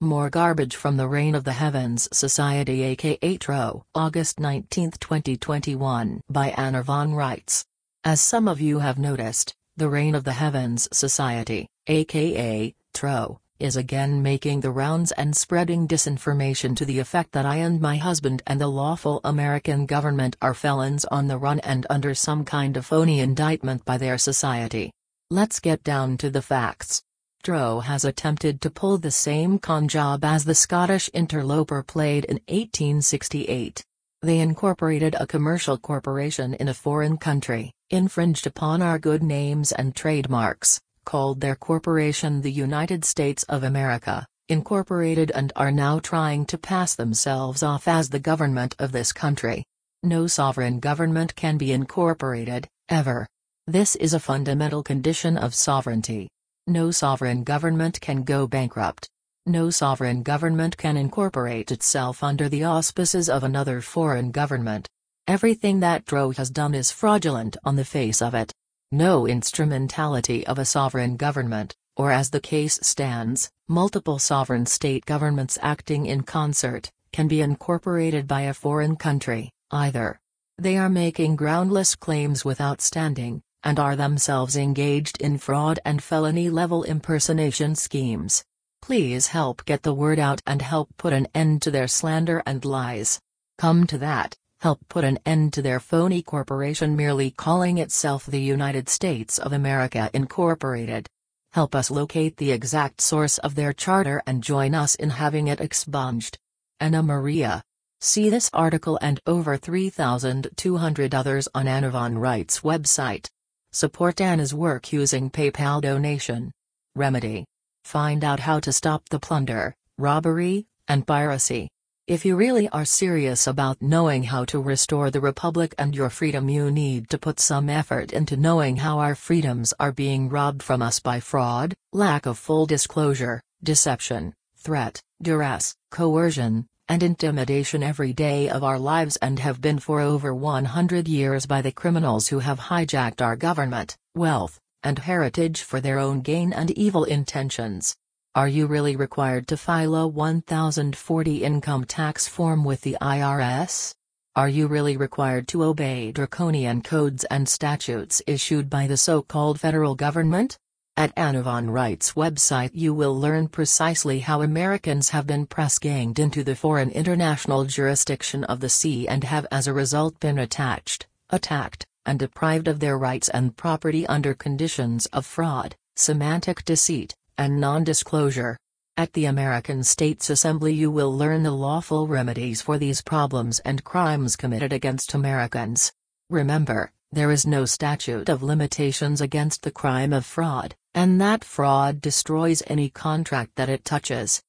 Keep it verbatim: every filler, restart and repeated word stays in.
More Garbage from the Reign of the Heavens Society aka T R O August nineteenth twenty twenty-one by Anna von Reitz. As some of you have noticed, the Reign of the Heavens Society, aka T R O, is again making the rounds and spreading disinformation to the effect that I and my husband and the lawful American government are felons on the run and under some kind of phony indictment by their society. Let's get down to the facts. T R O has attempted to pull the same con job as the Scottish interloper played in eighteen sixty-eight. They incorporated a commercial corporation in a foreign country, infringed upon our good names and trademarks, called their corporation the United States of America, incorporated and are now trying to pass themselves off as the government of this country. No sovereign government can be incorporated, ever. This is a fundamental condition of sovereignty. No sovereign government can go bankrupt. No sovereign government can incorporate itself under the auspices of another foreign government. Everything that T R O has done is fraudulent on the face of it. No instrumentality of a sovereign government, or as the case stands, multiple sovereign state governments acting in concert, can be incorporated by a foreign country, either. They are making groundless claims without standing, and are themselves engaged in fraud and felony-level impersonation schemes. Please help get the word out and help put an end to their slander and lies. Come to that, help put an end to their phony corporation merely calling itself the United States of America Incorporated. Help us locate the exact source of their charter and join us in having it expunged. Anna Maria. See this article and over three thousand two hundred others on Anna von Reitz's website. Support Anna's work using PayPal donation. Remedy. Find out how to stop the plunder, robbery, and piracy. If you really are serious about knowing how to restore the Republic and your freedom, you need to put some effort into knowing how our freedoms are being robbed from us by fraud, lack of full disclosure, deception, threat, duress, coercion, and intimidation every day of our lives and have been for over one hundred years by the criminals who have hijacked our government, wealth, and heritage for their own gain and evil intentions. Are you really required to file a one thousand forty income tax form with the I R S? Are you really required to obey draconian codes and statutes issued by the so-called federal government? At Anna von Reitz's website you will learn precisely how Americans have been press-ganged into the foreign international jurisdiction of the sea and have as a result been attached, attacked, and deprived of their rights and property under conditions of fraud, semantic deceit, and non-disclosure. At the American States Assembly you will learn the lawful remedies for these problems and crimes committed against Americans. Remember, there is no statute of limitations against the crime of fraud, and that fraud destroys any contract that it touches.